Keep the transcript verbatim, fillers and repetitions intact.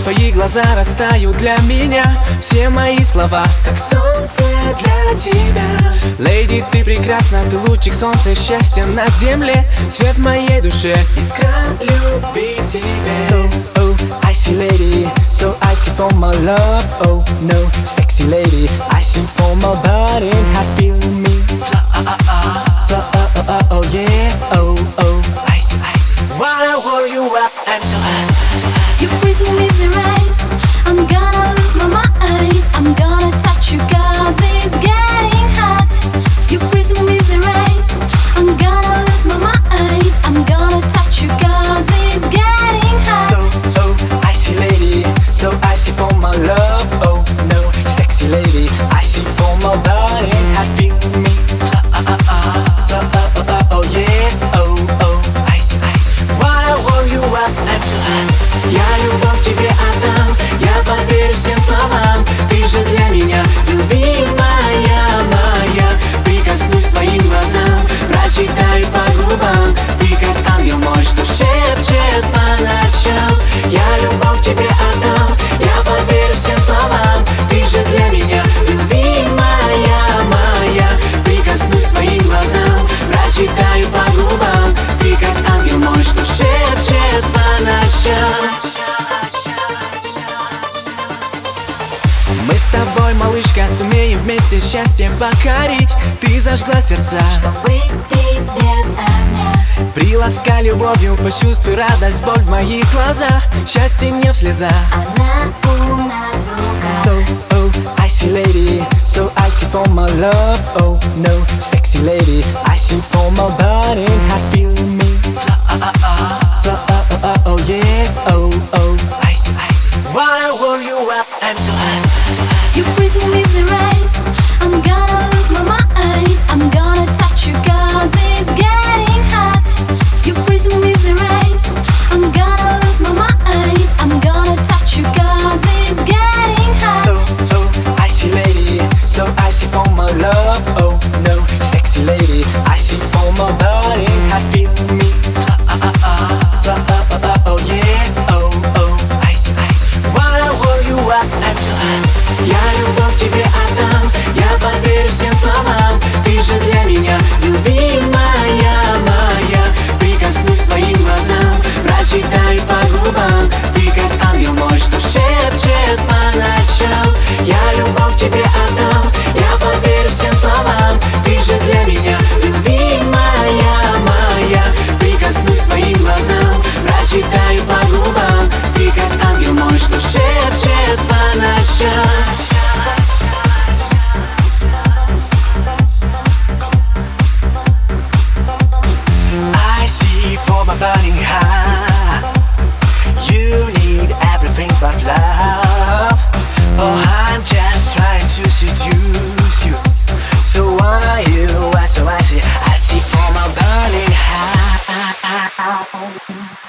твои глаза растают для меня. Все мои слова, как солнце для тебя. Леди, ты прекрасна, ты лучик солнца, счастья на земле. Свет моей душе, искра любви к тебе. So, oh, icy lady, so icy for my love. Oh, no, sexy lady, icy for my body. I feel me, fly, uh, uh, uh, fly, uh, uh, uh, oh yeah, oh, oh, icy, icy. Wanna hold you up, I'm so hot, so hot. You freeze me with your eyes, I'm gonna lose my mind. I'm gonna touch you cause it's getting hot. You freeze me with your eyes, I'm gonna lose my mind. I'm gonna touch you cause it's getting hot. So, oh, icy lady, so icy for my love. Oh, no, sexy lady, icy for my body. I feel me, fly, uh, uh, uh, fly, uh, uh, uh, oh yeah, oh, oh, icy, icy. Wanna hold you up, I'm so hot. Я любовь тебе отдам, я поверю всем словам. Ты же для меня любимая моя. Прикоснусь твоим глазам, прочитаю по губам. Ты как ангел мой, что шепчет по ночам. Я любовь тебе отдам, я поверю всем словам. Ты же для меня любимая моя. Прикоснусь твоим глазам, прочитаю по губам. Ты как ангел мой, что шепчет по ночам. Мы с тобой, малышка, сумеем вместе счастье покорить. Ты зажгла сердца, Чтобы ты без огня. приласкай любовью, почувствуй радость, боль в моих глазах. Счастье не в слезах. Она у нас в руках. So, oh, icy lady, so icy for my love. Oh, no, sexy lady, icy for my body. I feel me, fly, uh, uh, uh, fly, uh, uh, uh, oh yeah, oh, oh, icy, icy. Wanna hold you up, I'm so hot, so hot. You freeze me with your eyes, I'm gonna lose my mind. I'm gonna touch you cause it's getting hot. You freeze me with your eyes, I'm gonna lose my mind. I'm gonna touch you cause it's getting hot. So, oh, icy lady, so icy for my love. Oh, no, sexy lady, icy for my body. I feel me, fly, uh, uh, uh, fly, uh, uh, uh, oh yeah, oh, oh, icy, icy. Wanna hold you up, I'm so hot. Я любовь тебе отдам, я поверю всем словам. Ты же для меня любимая моя. Прикоснусь твоим глазам, прочитаю по губам. Ты как ангел мой, что шепчет по ночам. Я любовь тебе отдам, я поверю всем словам. Ты же для меня любимая моя. Прикоснусь твоим глазам, прочитаю по губам. Ты как ангел мой, что шепчет по ночам. For my burning heart, you need everything but love. Oh, I'm just trying to seduce you. So why you are so icy, icy for my burning heart.